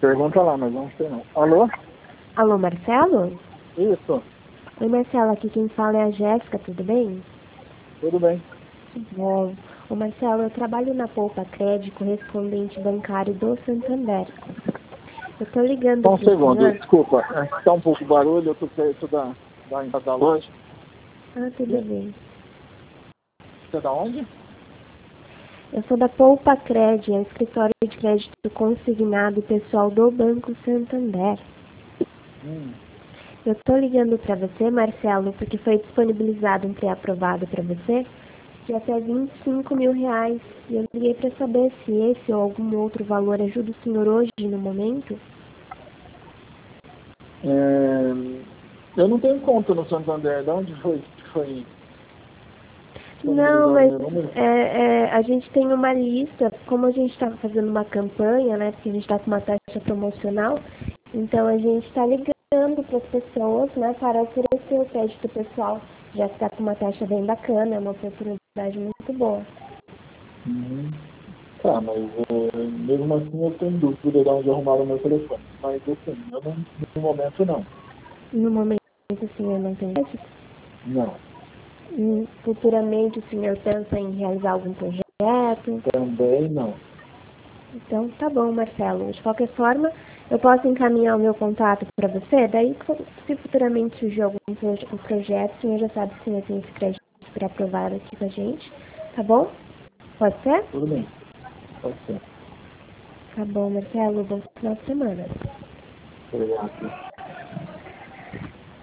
Pergunta lá, mas não sei não. Alô? Alô, Marcelo? Isso, Oi, Marcelo, aqui quem fala é a Jéssica, tudo bem? tudo bem. Bom, ô Marcelo, eu trabalho na Poupa Cred, correspondente bancário do Santander. Eu tô ligando Só um pro segundo, senhor... desculpa. Está um pouco barulho, eu tô perto da entrada da loja. Ah, tudo bem. Você é da onde? Eu sou da Poupa Cred, é o escritório de crédito consignado pessoal do Banco Santander. Eu tô ligando para você, Marcelo, porque foi disponibilizado um pré-aprovado para você de até R$ 25.000. E eu liguei para saber se esse ou algum outro valor ajuda o senhor hoje, no momento. Eu não tenho conta no Santander. De onde foi Não, disponibilizado mas meu número? a gente tem uma lista, como a gente está fazendo uma campanha, né, porque a gente está com uma taxa promocional, então a gente está ligando para as pessoas, né, para oferecer o crédito pessoal, já que está com uma taxa bem bacana, é uma oportunidade muito boa. Tá, mas mesmo assim eu tenho dúvida de onde arrumaram o meu telefone. Mas assim, eu não, no momento não. No momento o senhor não tem crédito? Não, Futuramente o senhor pensa em realizar algum projeto? também não. Então, tá bom, Marcelo. De qualquer forma, eu posso encaminhar o meu contato para você, daí se futuramente surgir algum projeto, o senhor já sabe que o senhor tem esse crédito para aprovar aqui com a gente, tá bom? Pode ser? Tudo bem, pode ser. Tá bom, Marcelo. Bom final de semana. Obrigado.